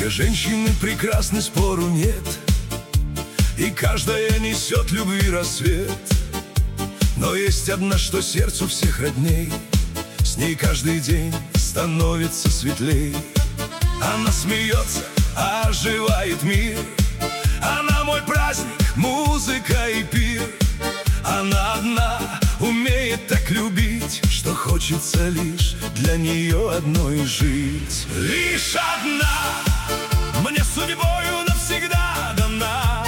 Все женщины прекрасны, спору нет, и каждая несет любви рассвет. Но есть одна, что сердцу всех родней, с ней каждый день становится светлей. Она смеется, оживает мир, она мой праздник, музыка и пир. Она одна умеет так любить, что хочется лишь для нее одной жить. Лишь одна мне судьбою навсегда дана,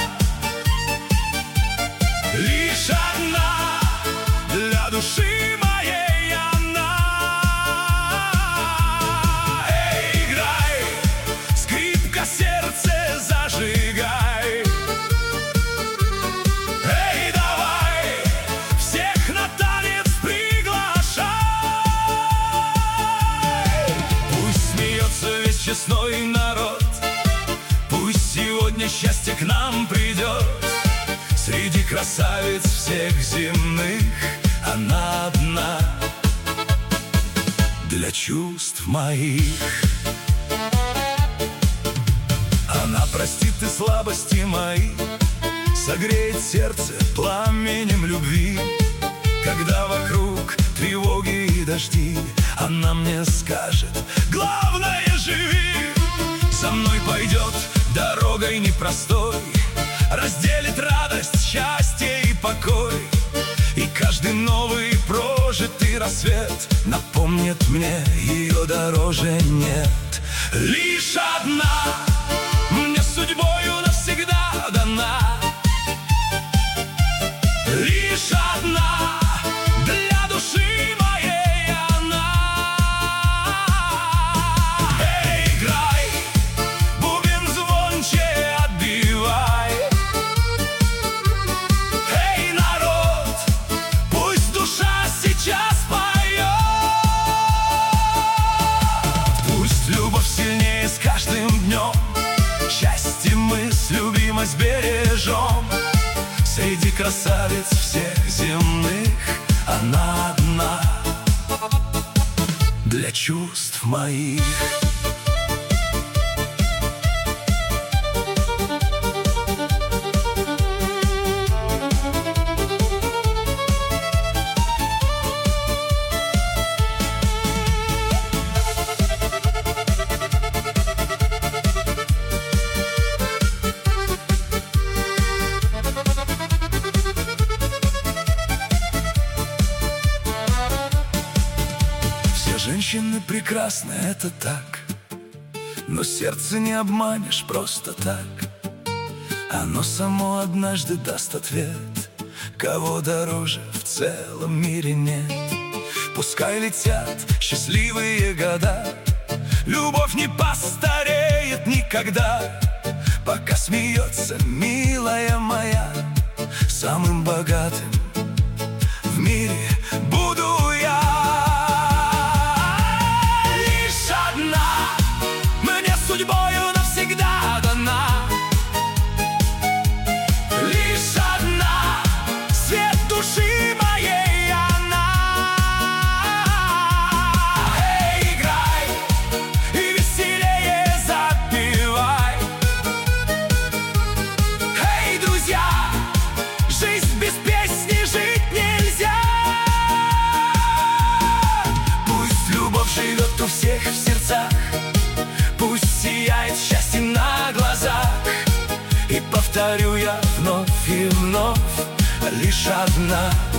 лишь одна для души моей она. Эй, играй, скрипка, сердце зажигай. Эй, давай, всех на танец приглашай. Пусть смеется весь честной народ, пусть сегодня счастье к нам придет. Среди красавиц всех земных она одна для чувств моих. Она простит и слабости мои, согреет сердце пламенем любви. Когда вокруг тревоги и дожди, она мне скажет: главное, живи. За мной пойдет дорогой непростой, разделит радость, счастье и покой. И каждый новый прожитый рассвет напомнит мне: ее дороже нет. Лишь одна мне судьбою навсегда дана, лишь одна для души моей она. Эй, играй, бубен звонче отбивай. Эй, народ, пусть душа сейчас поет. Пусть любовь сильнее с каждым днем, счастье мы с любимость бережем. Среди красавиц всех земных она одна для чувств моих. Женщины прекрасны, это так, но сердце не обманешь просто так. Оно само однажды даст ответ, кого дороже в целом мире нет. Пускай летят счастливые года, любовь не постареет никогда. Пока смеется милая моя, самым богатым в мире буду я. Судьбою навсегда дана, лишь одна свет души моей она. Эй, играй и веселее запевай. Эй, друзья, жизнь без песни жить нельзя. Пусть любовь живет у всех в сердцах, пусть сияет счастье на глазах. И повторю я вновь и вновь: лишь одна